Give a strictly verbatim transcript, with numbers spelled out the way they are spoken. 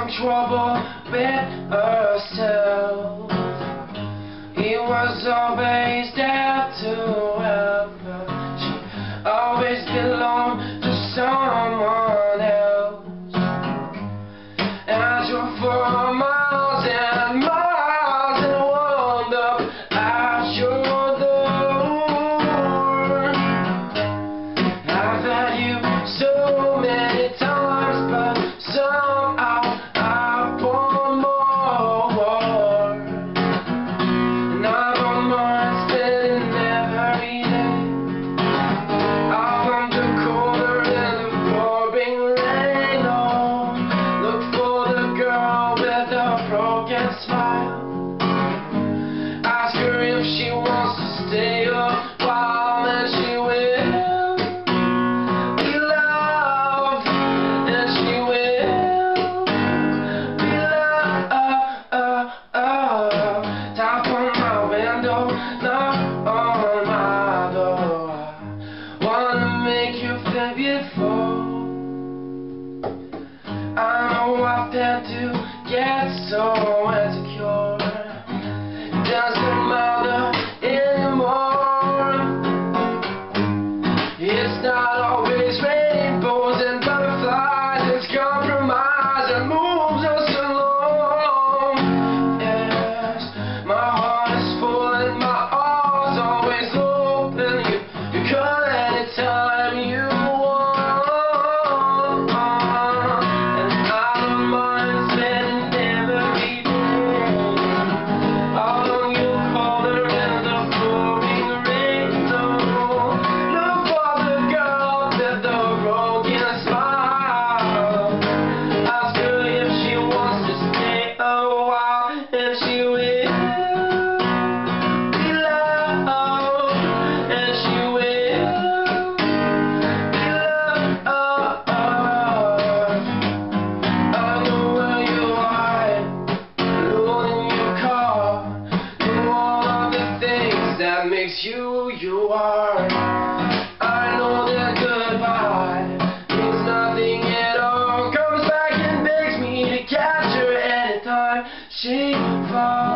having trouble with herself. He was always there to help her. She always belonged to someone else. And I drove for miles and miles and wound up at your door. I've had you so many times, but somehow I want more. And I don't mind spending every day out on the corner in the pouring rain. Oh, look for the girl with a broken smile. Ask her if she wants to stay a while, and she will be loved, and she will be loved. Tap on my window, knock on my door. I wanna make you feel beautiful. I know I've been to get so insecure. It doesn't matter anymore. It's not always rainbows and butterflies. It's compromise that moves us along. Yes, my heart is full and my arms always open. You, you call anytime you want. And I don't mind spending every day out on your corner in the pouring rain. So look for the girl with the broken smile. Ask her if she wants to stay a while, and she will be loved, and she will be loved. I know where you are, alone in your car, do all of the things that makes you you are. I know that goodbye means nothing at all. Comes back and begs me to catch her anytime she falls.